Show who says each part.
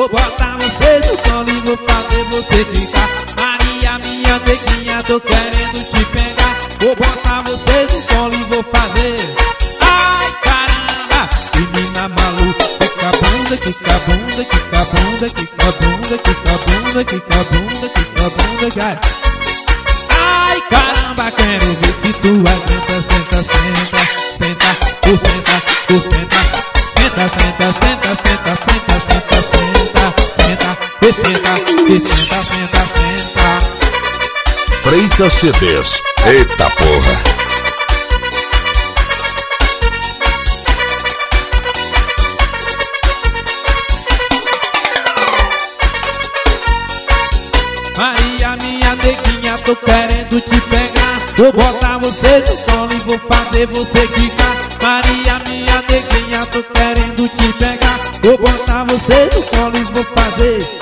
Speaker 1: Vou botar você no colo e vou fazer você ficar. Maria, minha neguinha, tô querendo te pegar. Vou botar você no colo e vou fazer. Ai, caramba, menina maluca. Quica bunda, quica bunda, quica bunda, quica bunda, quica bunda, quica bunda, quica bunda, quica. Ai, caramba, quero ver se tu aguenta. Senta, senta, senta, tu senta, tu senta. Senta, senta, senta, senta, senta, senta, senta, senta, senta, senta, senta, senta.
Speaker 2: Freitas CDs, eita porra.
Speaker 1: Maria, minha neguinha, tô querendo te pegar. Vou botar você no colo e vou fazer você quicar. Maria, minha neguinha, tô querendo te pegar. Vou botar você no colo e vou fazer.